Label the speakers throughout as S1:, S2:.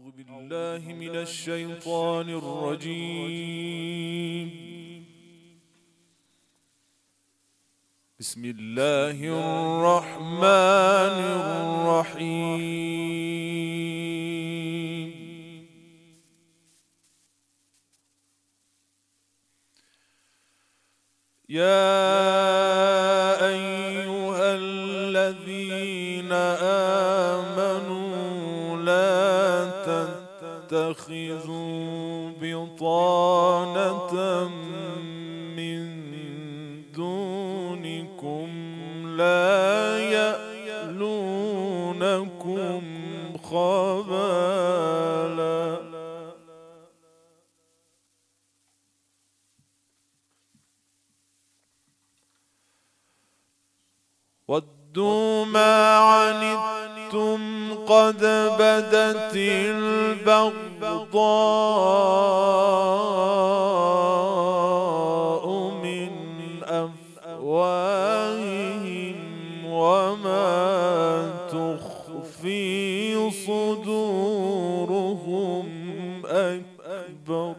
S1: أعوذ بالله من الشيطان الرجيم. بسم الله الرحمن الرحيم. يا أيها الذين آمنوا لا تتخذوا بطانة من دونكم لا يألونكم خبالا ودوا ما عنتم قد بدت البغضاء من أفواههم وما تخفي صدورهم أكبر.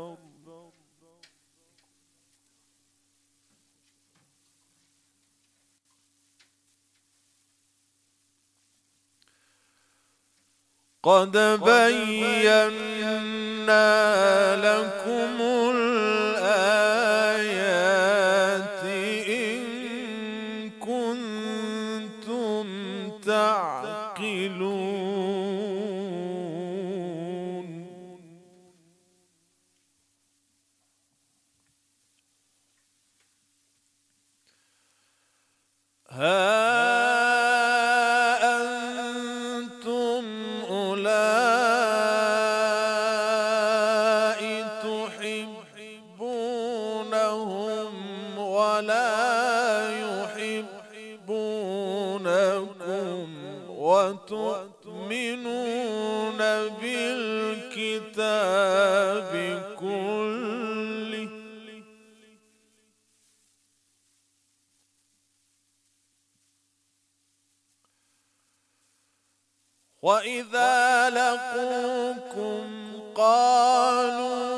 S1: قد بينا لكم الآيات إن كنتم تعقلون. وتؤمنون بالكتاب كله وإذا لقوكم قالوا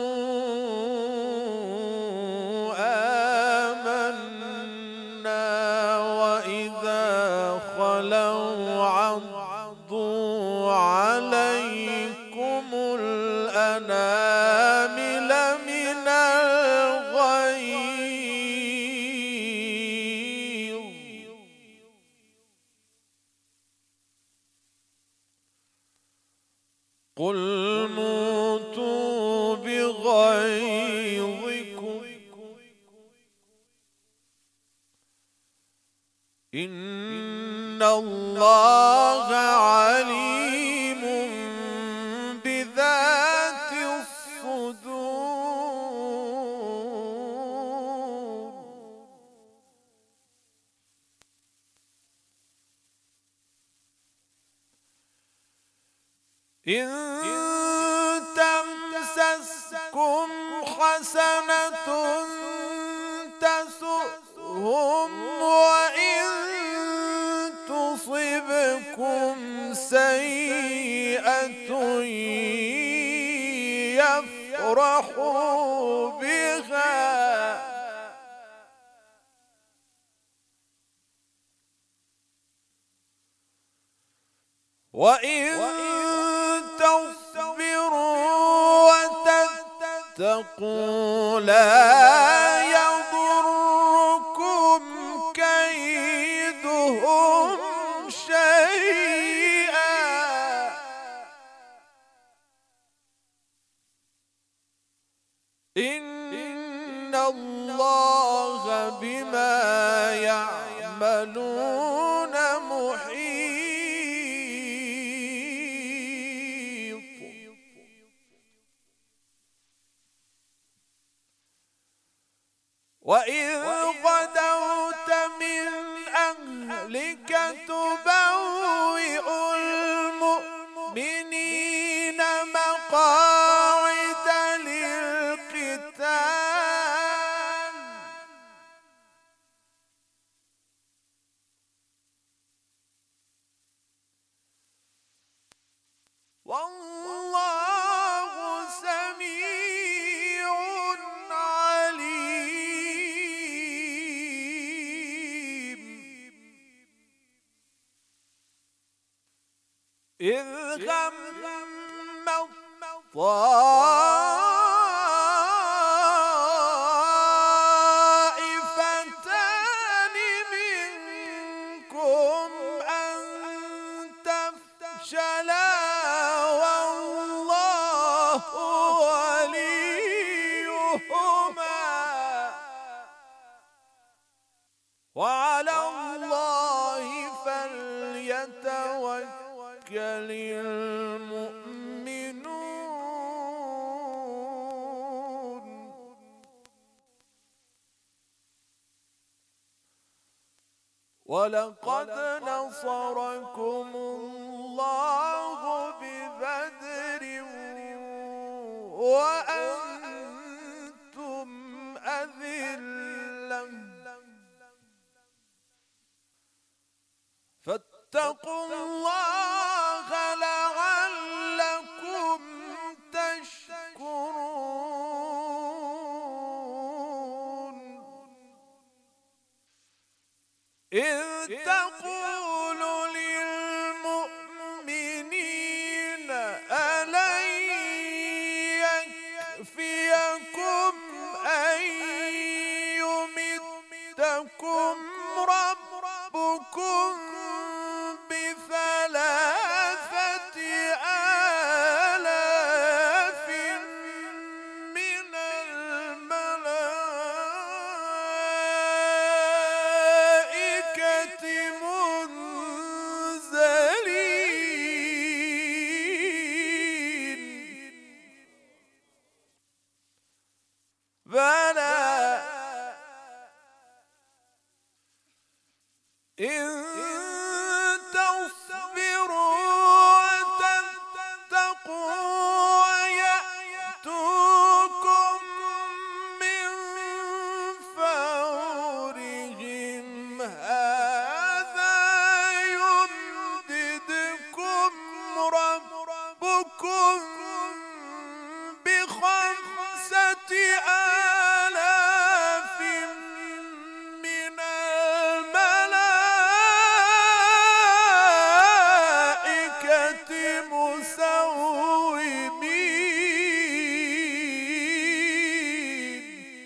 S1: آمنا وإذا خلوا عضوا عليكم الأنامل من الغيظ قل موتوا بغيظكم إن الله عليم بذات الصدور. إن تمسسكم حسنة تسؤهم وإن تصبكم سيئة يفرحوا بها وإن تصبروا وتتقوا لا يضركم كيدهم شيئا إن الله بما يعملون محيط. وإذ غدوت من أهلك تبوئ المؤمنين مقاعد للقتال والله إذ هم الطائفتان منكم أن تفشلا والله وليهما وعلى الله فليتوكل المؤمنون. ولقد نصركم الله ببدر وأنتم أذلة فاتقوا الله لعلكم تشكرون. إذ تقول للمؤمنين ألن يكفيكم أن يمدكم ربكم بثلاثة آلاف من الملائكة منزلين بلى إن تصبروا وتتقوا ويأتوكم من فورهم هذا يمددكم ربكم بخمسة آلاف من الملائكة مسومين.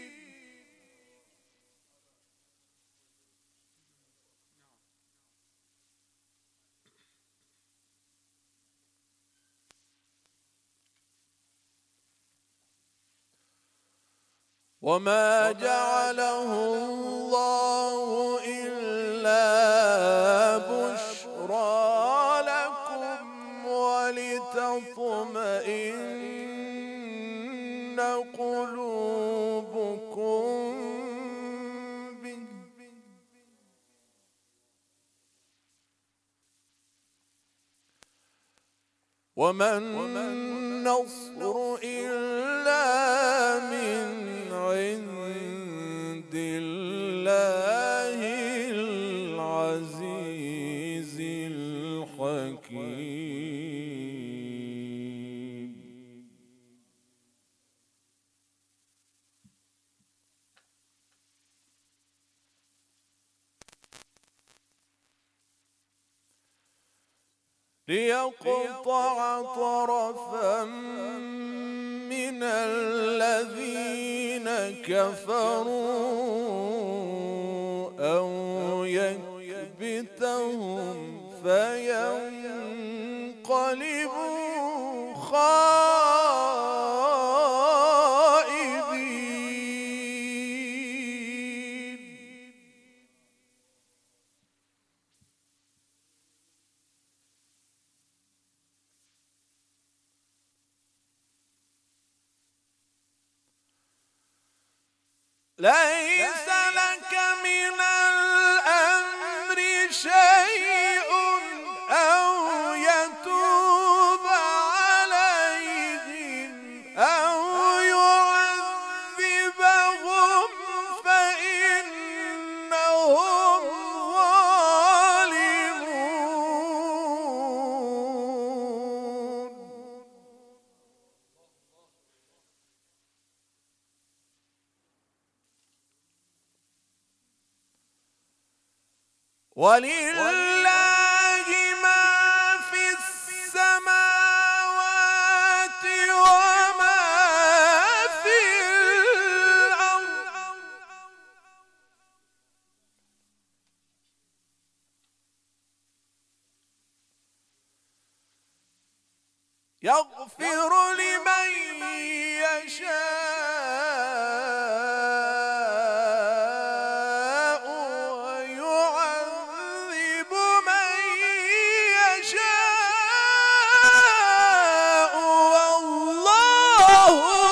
S1: وما جعله الله إلا بشرى لكم ولتطمئن قلوبكم به وما النصر إلا من عند الله العزيز الحكيم. ليقطع طرفا من الذين كفروا أو يكبتهم فينقلبوا خائبين. ليس لك من الأمر شيء أو يتوب عليهم أو يعذبهم فإنهم ظالمون. ولله ما في السماوات يغفر لمن يشاء ويعذب من يشاء والله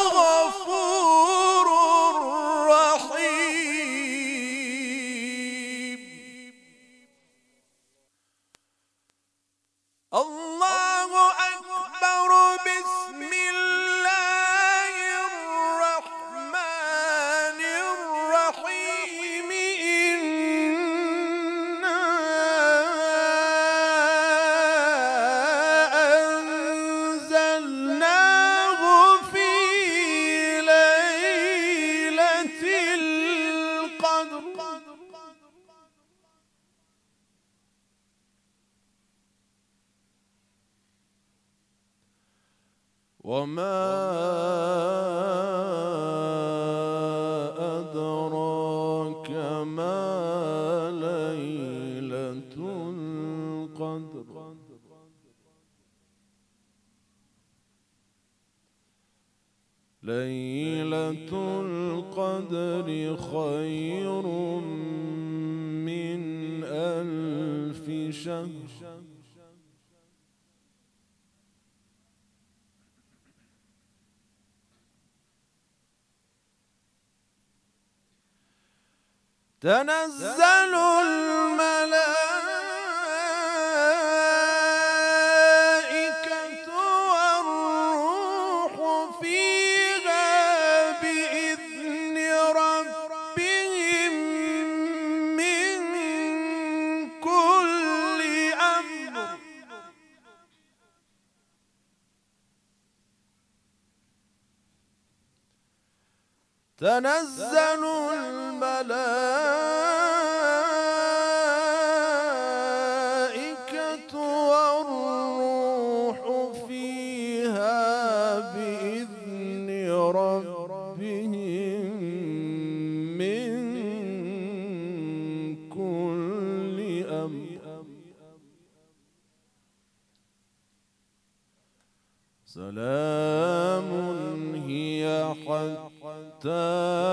S1: غفور رحيم. الله أكبر. بسم الله الرحمن الرحيم. إنا أنزلناه في ليلة القدر. وما أدراك ما ليلة القدر. ليلة القدر خير من 1000 شهر. تنزل الملائكة والروح فيها بإذن ربهم من كل أمر. تنزل الملائكة والروح فيها بإذن ربهم من كل أمر. سلام هي حتى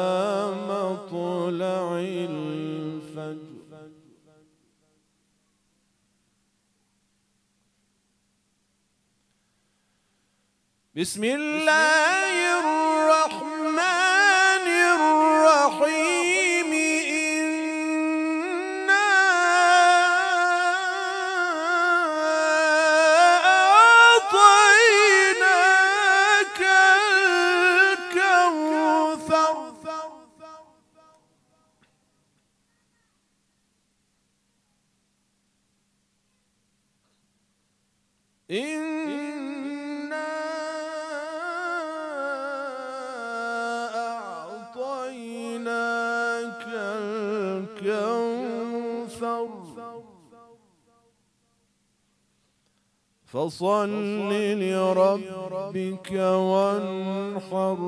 S1: مطلع الفجر. بسم الله الرحمن الرحيم. إنا أعطيناك الكوثر. إنا أعطيناك الكوثر فصل لربك وانحر.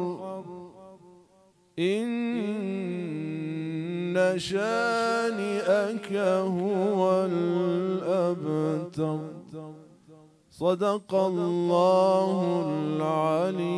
S1: إن شانئك هو الأبتر. صدق الله العلي